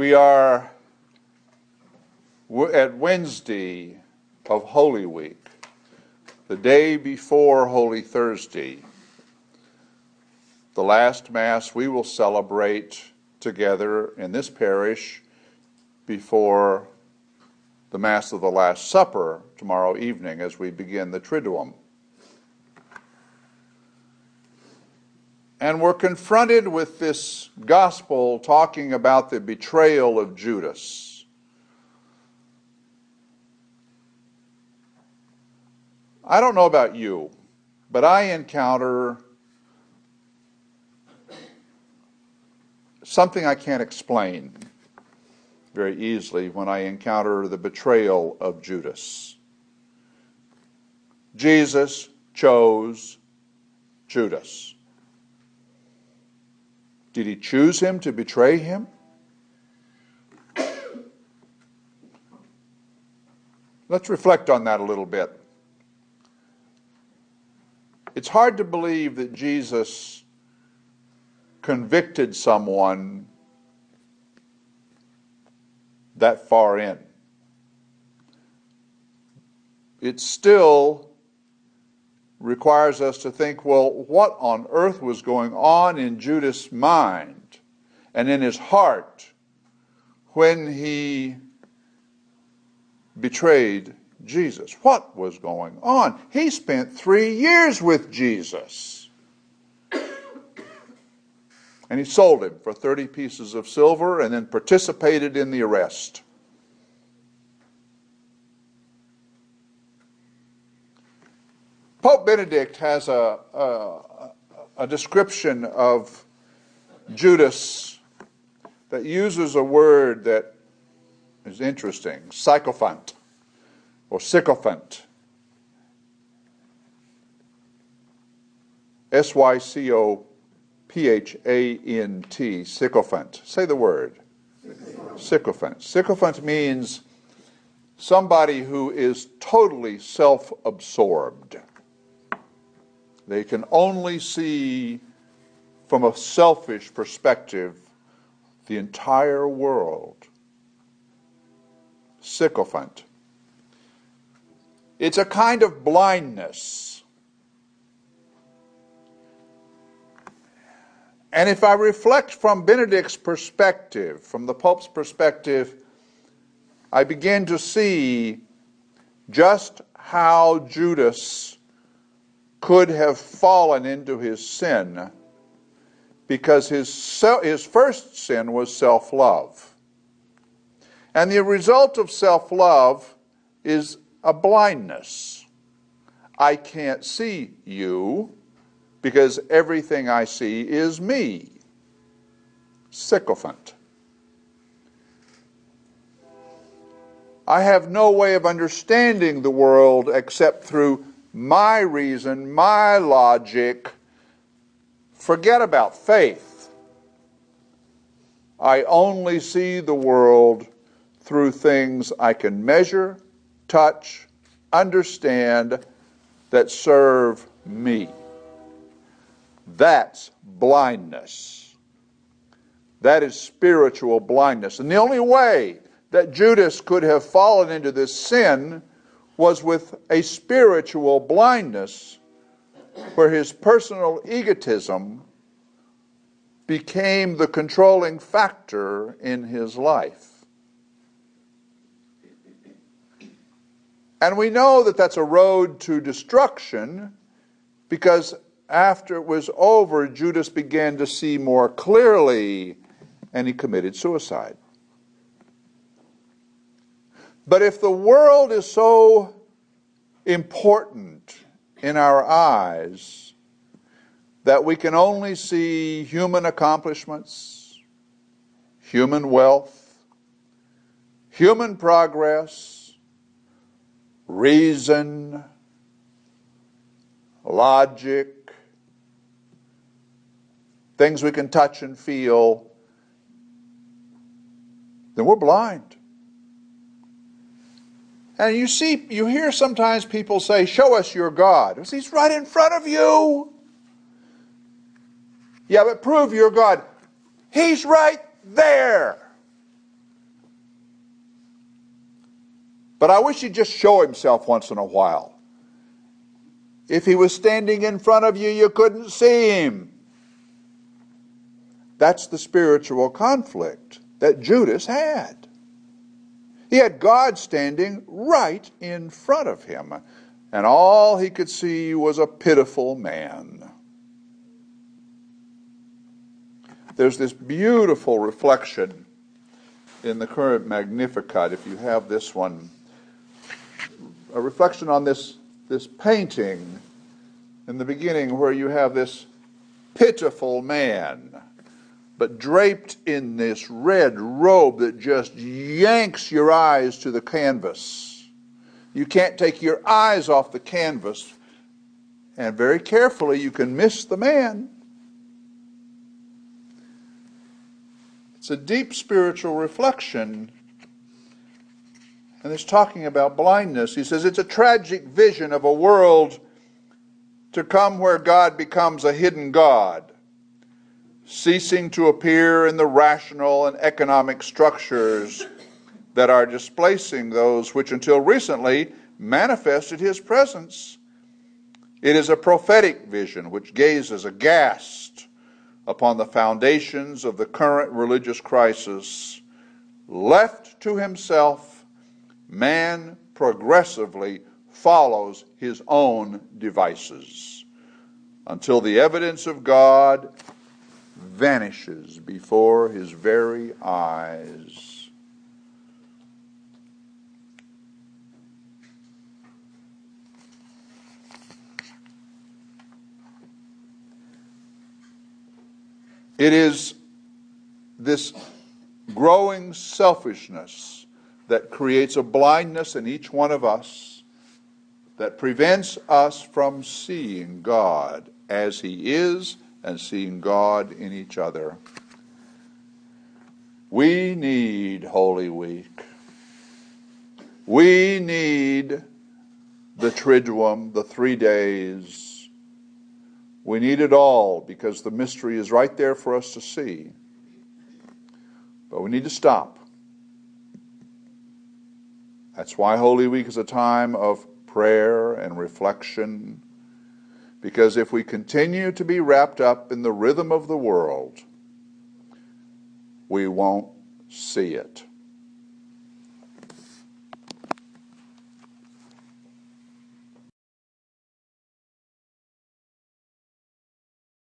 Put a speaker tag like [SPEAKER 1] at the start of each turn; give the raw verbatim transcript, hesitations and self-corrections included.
[SPEAKER 1] We are at Wednesday of Holy Week, the day before Holy Thursday, the last Mass we will celebrate together in this parish before the Mass of the Last Supper tomorrow evening as we begin the Triduum. And we're confronted with this gospel talking about the betrayal of Judas. I don't know about you, but I encounter something I can't explain very easily when I encounter the betrayal of Judas. Jesus chose Judas. Did he choose him to betray him? Let's reflect on that a little bit. It's hard to believe that Jesus convicted someone that far in. It still requires us to think, well, what on earth was going on in Judas' mind and in his heart when he betrayed Jesus? What was going on? He spent three years with Jesus. And he sold him for thirty pieces of silver and then participated in the arrest. Pope Benedict has a, a, a description of Judas that uses a word that is interesting, sycophant or sycophant. S Y C O P H A N T, sycophant. Say the word. Sycophant. Sycophant means somebody who is totally self-absorbed. They can only see from a selfish perspective the entire world. Sycophant. It's a kind of blindness. And if I reflect from Benedict's perspective, from the Pope's perspective, I begin to see just how Judas could have fallen into his sin, because his, his first sin was self-love. And the result of self-love is a blindness. I can't see you because everything I see is me. Sycophant. I have no way of understanding the world except through my reason, my logic. Forget about faith. I only see the world through things I can measure, touch, understand, that serve me. That's blindness. That is spiritual blindness. And the only way that Judas could have fallen into this sin was with a spiritual blindness where his personal egotism became the controlling factor in his life. And we know that that's a road to destruction, because after it was over, Judas began to see more clearly and he committed suicide. But if the world is so important in our eyes that we can only see human accomplishments, human wealth, human progress, reason, logic, things we can touch and feel, then we're blind. And you see, you hear sometimes people say, show us your God. He's right in front of you. Yeah, but prove your God. He's right there. but I wish he'd just show himself once in a while. If he was standing in front of you, you couldn't see him. That's the spiritual conflict that Judas had. He had God standing right in front of him, and all he could see was a pitiful man. There's this beautiful reflection in the current Magnificat, if you have this one, a reflection on this, this painting in the beginning where you have this pitiful man, but draped in this red robe that just yanks your eyes to the canvas. You can't take your eyes off the canvas, and very carefully you can miss the man. It's a deep spiritual reflection, and it's talking about blindness. He says it's a tragic vision of a world to come where God becomes a hidden God, ceasing to appear in the rational and economic structures that are displacing those which until recently manifested his presence. It is a prophetic vision which gazes aghast upon the foundations of the current religious crisis. Left to himself, man progressively follows his own devices until the evidence of God vanishes before his very eyes. It is this growing selfishness that creates a blindness in each one of us that prevents us from seeing God as he is and seeing God in each other. We need Holy Week. We need the Triduum, the three days. We need it all because the mystery is right there for us to see. But we need to stop. That's why Holy Week is a time of prayer and reflection. Because if we continue to be wrapped up in the rhythm of the world, we won't see it.